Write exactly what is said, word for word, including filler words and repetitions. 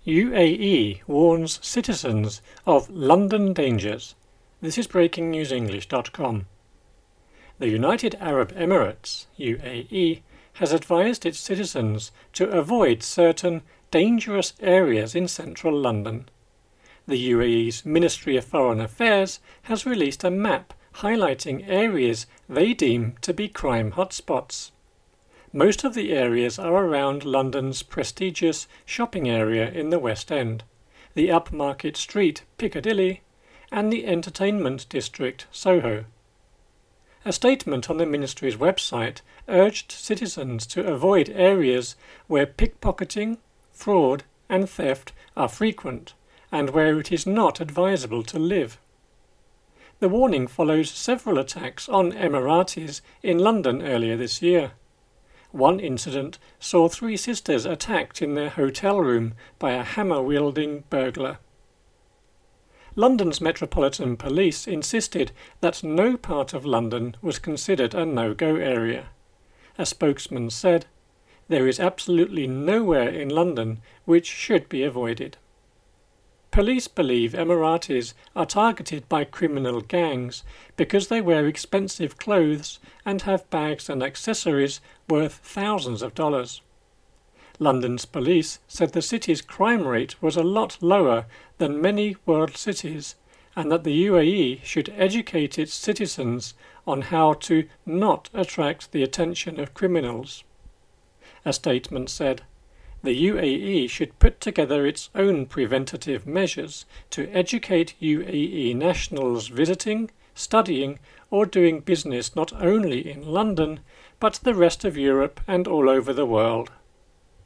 U A E warns citizens of London dangers. This is breaking news english dot com. The United Arab Emirates, U A E, has advised its citizens to avoid certain dangerous areas in central London. The U A E's Ministry of Foreign Affairs has released a map highlighting areas they deem to be crime hotspots. Most of the areas are around London's prestigious shopping area in the West End, the upmarket street Piccadilly, and the entertainment district Soho. A statement on the ministry's website urged citizens to avoid areas where pickpocketing, fraud, and theft are frequent, and where it is not advisable to live. The warning follows several attacks on Emiratis in London earlier this year. One incident saw three sisters attacked in their hotel room by a hammer-wielding burglar. London's Metropolitan Police insisted that no part of London was considered a no-go area. A spokesman said, "There is absolutely nowhere in London which should be avoided." Police believe Emiratis are targeted by criminal gangs because they wear expensive clothes and have bags and accessories worth thousands of dollars. London's police said the city's crime rate was a lot lower than many world cities, and that the U A E should educate its citizens on how to not attract the attention of criminals. A statement said, "The U A E should put together its own preventative measures to educate U A E nationals visiting, studying, or doing business not only in London, but the rest of Europe and all over the world."